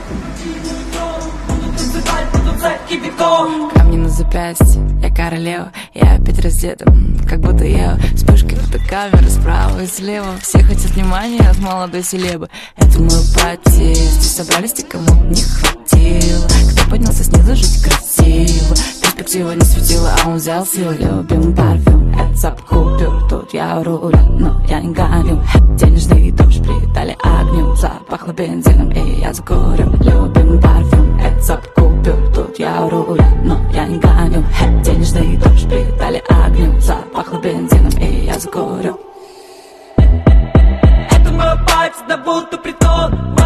Камни на запястье, я королева. Я опять раздета, как будто я вспышки фотокамеры справа и слева. Все хотят внимания от молодой селебы. Это мой пати. Здесь собрались те, кому не хватило. Кто поднялся снизу, жить красиво. Перспектива не светила, а он взял силу. Любим парфюм, это запах купюр. Тут я рулю, но я не гоню. Денежный дождь придали огню. Запахло бензином, и я закурю. Любим парфюм, это запах купюр. Тут я рулю, но я не гоню. Денежный дождь придали огню. Запахло бензином, и я закурю. Это мой вайб, всегда будто притон.